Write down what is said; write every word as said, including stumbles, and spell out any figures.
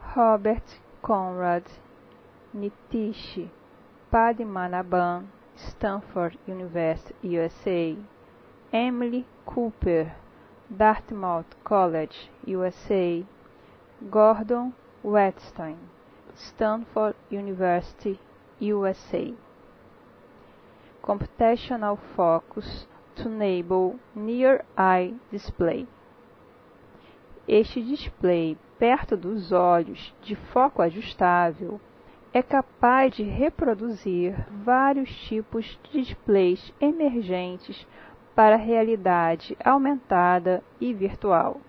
Robert Conrad, Nitish Padmanabhan, Stanford University, U S A; Emily Cooper, Dartmouth College, U S A; Gordon Wetstein, Stanford University, U S A. Computational Focus to Enable Near Eye Display. Este display perto dos olhos, de foco ajustável, é capaz de reproduzir vários tipos de displays emergentes para realidade aumentada e virtual.